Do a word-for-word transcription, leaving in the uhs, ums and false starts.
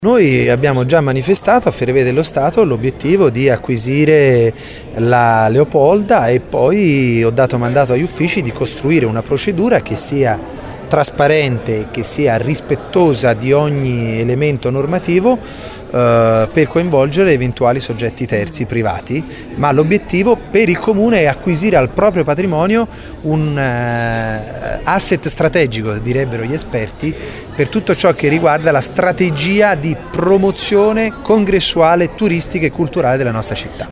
Noi abbiamo già manifestato a Ferrovie dello Stato l'obiettivo di acquisire la Leopolda e poi ho dato mandato agli uffici di costruire una procedura che sia trasparente, che sia rispettosa di ogni elemento normativo eh, per coinvolgere eventuali soggetti terzi privati, ma l'obiettivo per il Comune è acquisire al proprio patrimonio un eh, asset strategico, direbbero gli esperti, per tutto ciò che riguarda la strategia di promozione congressuale, turistica e culturale della nostra città.